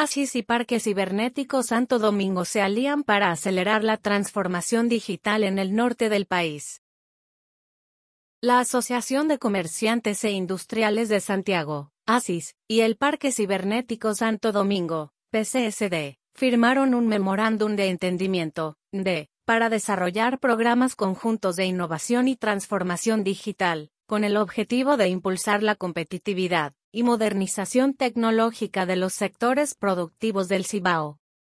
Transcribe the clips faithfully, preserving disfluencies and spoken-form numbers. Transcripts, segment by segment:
ASIS y Parque Cibernético Santo Domingo se alían para acelerar la transformación digital en el norte del país. La Asociación de Comerciantes e Industriales de Santiago, ASIS, y el Parque Cibernético Santo Domingo, P C S D, firmaron un memorándum de entendimiento, D, para desarrollar programas conjuntos de innovación y transformación digital, con el objetivo de impulsar la competitividad y modernización tecnológica de los sectores productivos del Cibao.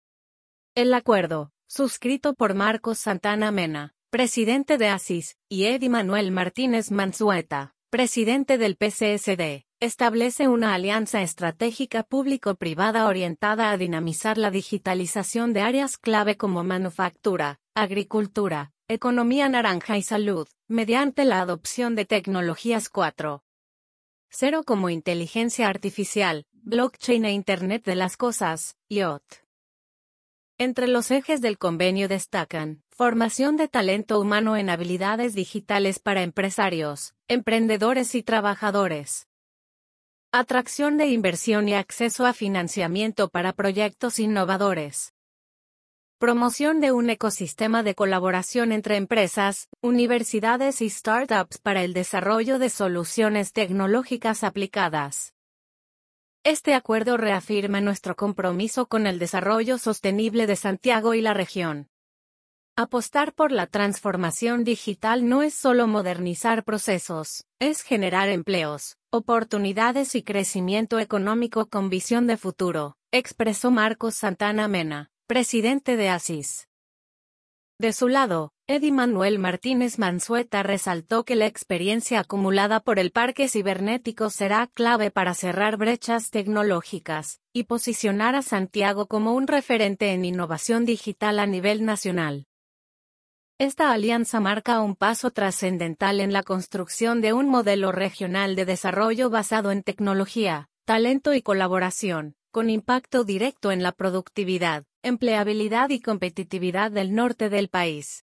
El acuerdo, suscrito por Marcos Santana Mena, presidente de ASIS, y Eddie Manuel Martínez Manzueta, presidente del P C S D, establece una alianza estratégica público-privada orientada a dinamizar la digitalización de áreas clave como manufactura, agricultura, economía naranja y salud, mediante la adopción de tecnologías cuatro punto cero como inteligencia artificial, blockchain e Internet de las cosas, I O T. Entre los ejes del convenio destacan, formación de talento humano en habilidades digitales para empresarios, emprendedores y trabajadores. Atracción de inversión y acceso a financiamiento para proyectos innovadores. Promoción de un ecosistema de colaboración entre empresas, universidades y startups para el desarrollo de soluciones tecnológicas aplicadas. Este acuerdo reafirma nuestro compromiso con el desarrollo sostenible de Santiago y la región. Apostar por la transformación digital no es solo modernizar procesos, es generar empleos, oportunidades y crecimiento económico con visión de futuro, expresó Marcos Santana Mena, presidente de ASIS. De su lado, Eddie Manuel Martínez Manzueta resaltó que la experiencia acumulada por el Parque Cibernético será clave para cerrar brechas tecnológicas y posicionar a Santiago como un referente en innovación digital a nivel nacional. Esta alianza marca un paso trascendental en la construcción de un modelo regional de desarrollo basado en tecnología, talento y colaboración, con impacto directo en la productividad, empleabilidad y competitividad del norte del país.